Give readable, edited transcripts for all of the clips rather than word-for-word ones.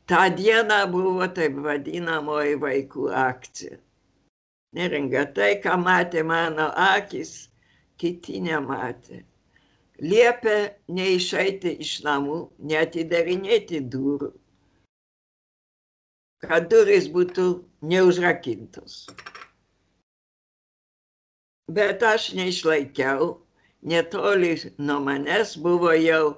Ta diena buvo taip vadinamoji vaikų akcija. Neringa, tai, ką matė mano akis, kiti nematė. Liepė neišeiti iš namų, neatidarinėti durų, kad durys būtų neužrakintos. Bet aš neišlaikiau, netoli nuo manęs buvo jau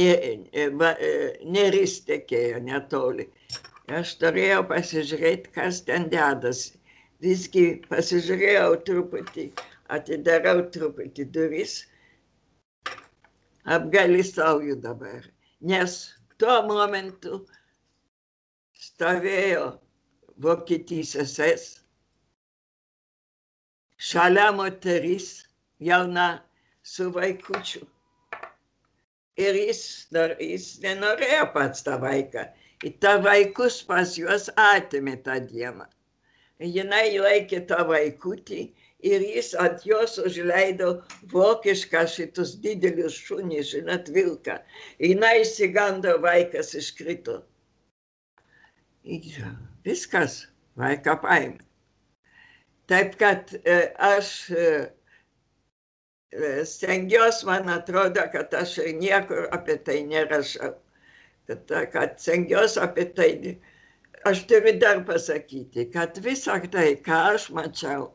neris tekėjo netoli. Aš turėjau pasižiūrėti, kas ten dedasi. Visgi pasižiūrėjau truputį, atidarau truputį duris, apgailestauju dabar, nes tuo momentu stovėjo Vokietijos SS, šalia moteris, jauna su vaikučiu. Ir jis nenorėjo pats tą vaiką. Ir tą vaikus pas juos atėmė tą dieną. Jinai laikė tą vaikutį ir jis ant jos užleido vokišką šitus didelius šunys, žinot, vilką. Jinai išsigando, vaikas iškrito. Ir viskas, vaiką paėmė. Taip kad aš stengiuosi, man atrodo, kad aš niekur apie tai nerašau. Kad stengiuosi apie tai. Aš turiu dar pasakyti, kad visą tai, ką aš mačiau,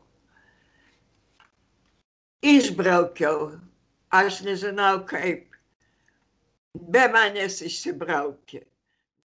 išbraukiau. Aš nežinau kaip. Be manęs išsibraukė.